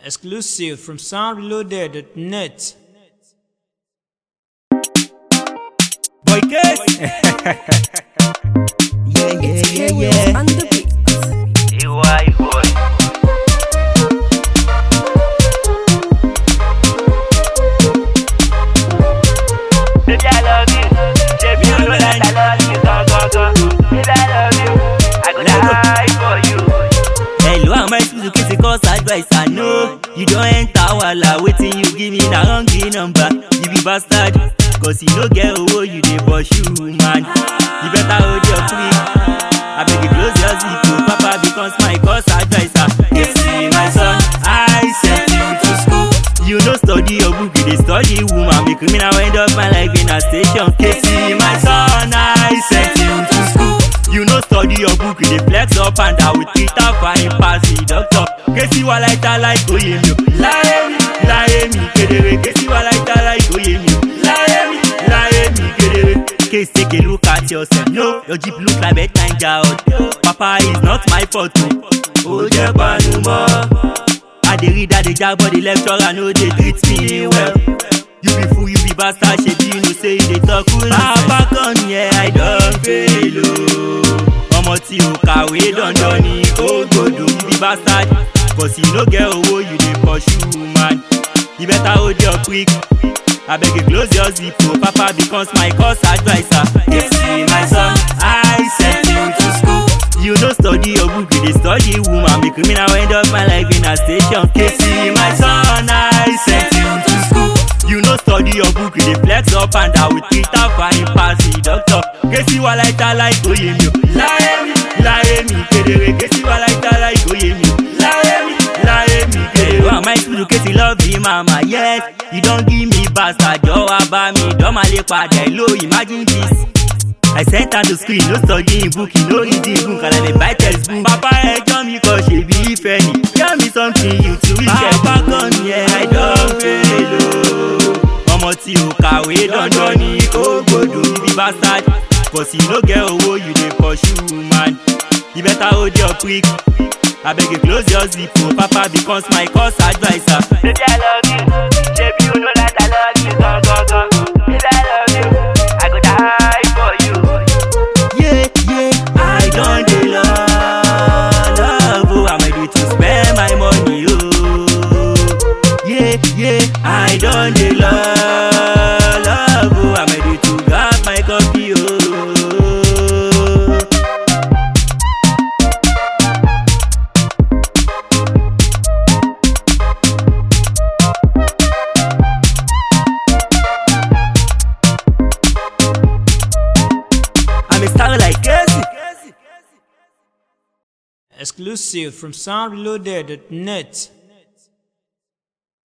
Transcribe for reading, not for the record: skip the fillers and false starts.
Exclusive from soundreloaded.net. Boy Case. yeah. On the beat. EY boy. Baby, I love you. Baby, you know that I love you. Go. Baby, I love you. I go die for you. Hello, am I supposed to cause advice? I know you don't enter wala. Waiting, you give me the wrong number. You be bastard, cause you no get owo, you dey pursue, man. You better hold your free. I beg you close your zip, oh, Papa becomes my cause advisor. You see my son, I sent you to school. You no study your book, you dey study woman. Make me now end up my life in a station. See my son, I sent you to school. You no study your book, you dey flex up and down with Twitter fine pass the doctor. Kesi wa like oye mi o, láyé mi kedere. Kesi wa like oye mi o, láyé mi kedere. Case take a look at yourself. No, your Jeep look like bedtime child. Papa is not my fault. Oh, Jepanuma. I dey read, I dey jag, but the lecturer no dey treat me well. You be fool, you be bastard, shebi you know say you dey talk cool. Papa come here, I don fail o. Ọmọ tí o kàwé dandan ni kó gbòdò. You be bastard, cause you no get owó, you dey pursue man. You better hold your quick. I beg you close your zip, oh, Papa becomes my cause advisor. You see my son, I sent you to school. You no study your book, you dey study woman. Make me now end up my life in a station. You see my son, I sent you to school. You no study your book, you dey flex up and down with Twitter fine pass the doctor. Kesi wa like oye mi o, láyé mi kedere. Kesi wa like oye mi o, láyé mi kedere. Am I supposed to Kesi love you mama? Yes, you don't give me bastard. Jọ̀ọ́ wá bá mi, dọ́mà lè padà low. Imagine this. I sent her to school, no studying book, you no reading book, and I dey buy textbook. Papa ẹjọ́ mi kò ṣe bí ìfẹ́ ni. Tell me something you too wicked. Papa come here, I don fail o. Ọmọ tí o kàwé dandan ni kó gbòdò. You be bastard, cause you no get owó, you dey pursue man. You better hold your prick. I beg you close your zip, oh, Papa becomes my cause advisor. Baby, I love you. Baby, you know that I love you. Go. Baby, I love you. I go die for you. I don't dey love, oh, I'm ready to spend my money, oh. I don't dey love, oh, I'm ready to grab my copy, oh. I'm a star like Case. Exclusive from soundreloaded.net.